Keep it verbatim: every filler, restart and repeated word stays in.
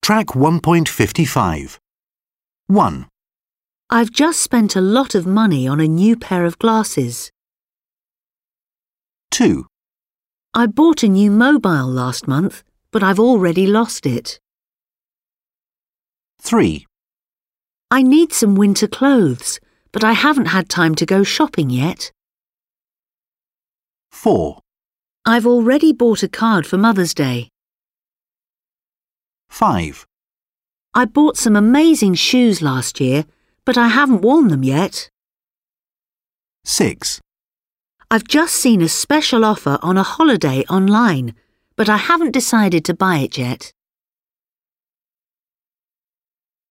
Track one point five five. one. I've just spent a lot of money on a new pair of glasses. two. I bought a new mobile last month, but I've already lost it. three. I need some winter clothes, but I haven't had time to go shopping yet. four. I've already bought a card for Mother's Day. five. I bought some amazing shoes last year, but I haven't worn them yet. six. I've just seen a special offer on a holiday online, but I haven't decided to buy it yet.